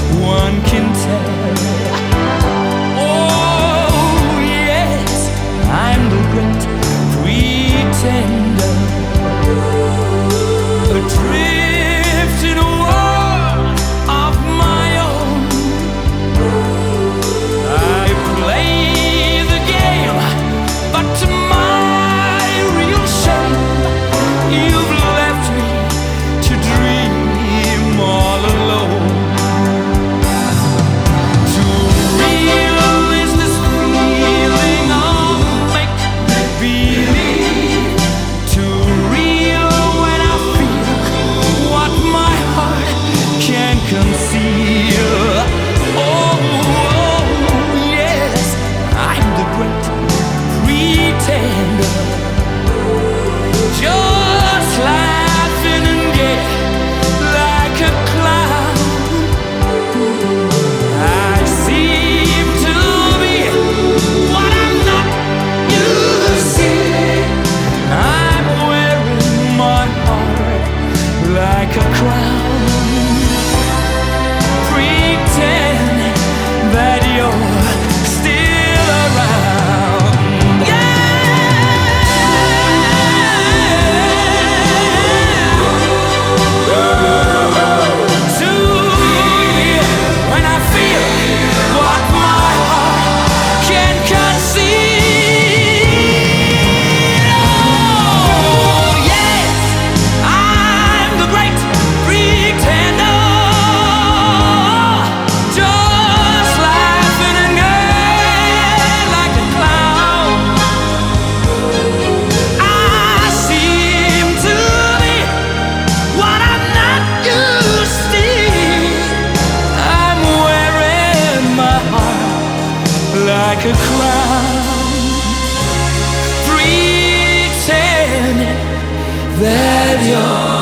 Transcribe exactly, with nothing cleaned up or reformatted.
one can tell. Oh yes, I'm the great pretender, adrift in a world of my own. I play the game, but to my real shame, you've left me to dream all alone. Too real is this feeling of make-believe. Too real when I feel what my heart can conceal. Oh, oh yes, I'm the great pretender, just laughing and gay like a clown. I seem to be what I'm not, you see. I'm wearing my heart like a crown. Pretend that you're still around. When I feel what my heart can conceive. Oh yes, I'm the great pretender, just laughing and gay like a clown. I seem to be what I'm not, you see. I'm wearing my heart like a crown, pretend that you're